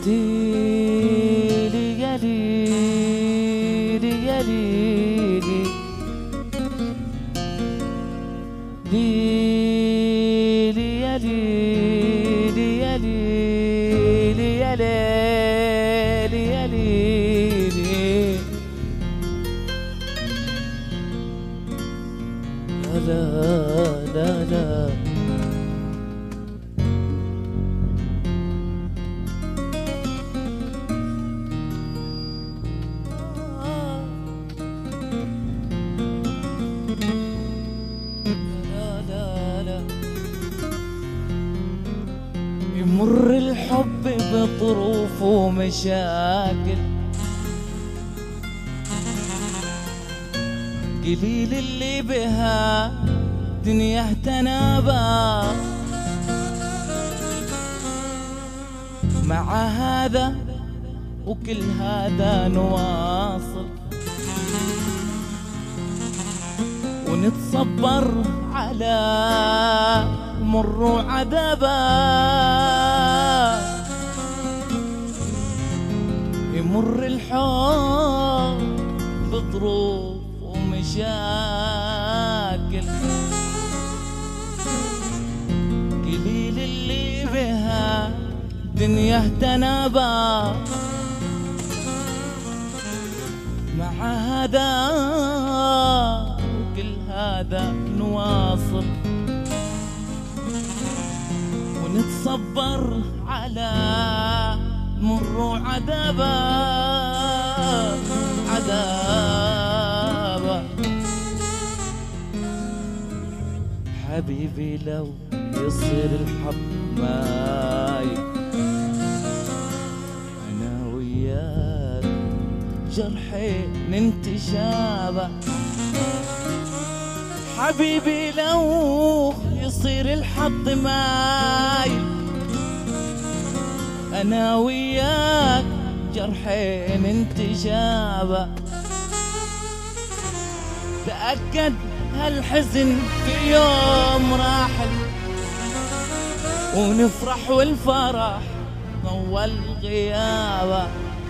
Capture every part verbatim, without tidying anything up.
ليلي يا ليلي يا ليلي ليلي يا ليلي يا ليلي يا ليلي يا ليلي لا لا لا يمر الحب بظروف ومشاكل، قليل اللي بها دنيا تنابى، مع هذا وكل هذا نواصل ونتصبر على مر وعذابا. يمر الحب بظروف ومشاكل، قليل اللي بها دنيا تنابى، مع هذا وكل هذا نواصل ونتصبر على مر وعذابا عذابا. حبيبي لو يصير الحب معاي أنا وياك جرحين انتشابه. حبيبي لو يصير الحظ معاي أنا وياك جرحين انتشابه. تأكد هالحزن في يوم راحل ونفرح والفرح طول غيابه.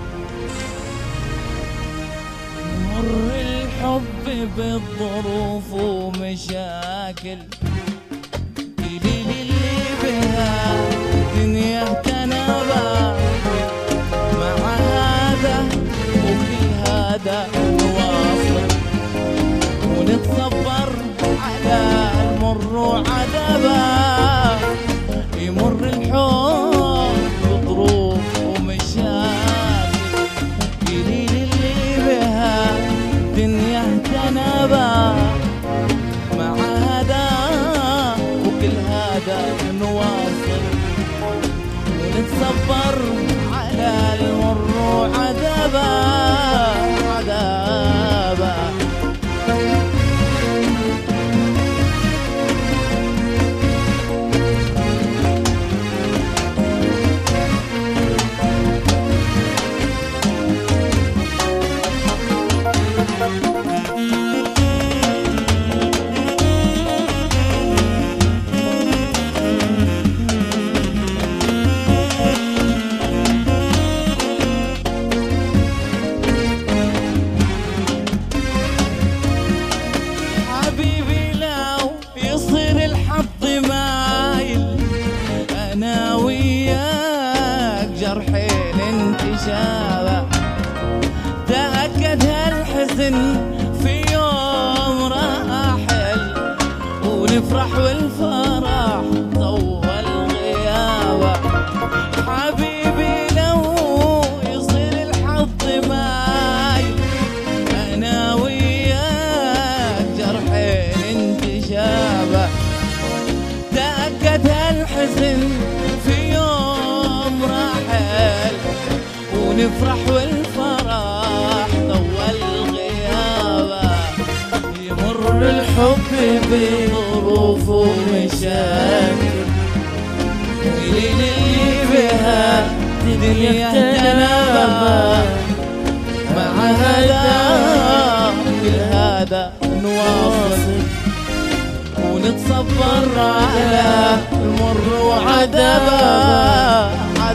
مر الحب بالظروف ومشاكل، قليل اللي بها دنيا تنابى، مع هذا وكل هذا نواصل ونتصبر على المر وعذابا. يمر الحب بظروف ومشاكل، قليل اللي بها دنيا تنابى، مع هذا وكل هذا نواصل ونتصبر على المر وعذابا عذابا. أنا وياك جرحين انتشابه. تأكد هالحزن في يوم راحل ونفرح والفرح طول غيابه. حبيبي لو يصير الحظ معاي أنا وياك جرحين انتشابه. تأكد هالحزن في يوم راحل ونفرح والفرح طول غيابه. يمر الحب بظروف ومشاكل، قليل اللي بها دنيا تنابى، مع هذا كل هذا نواصل ونتصبر على المر وعذابه.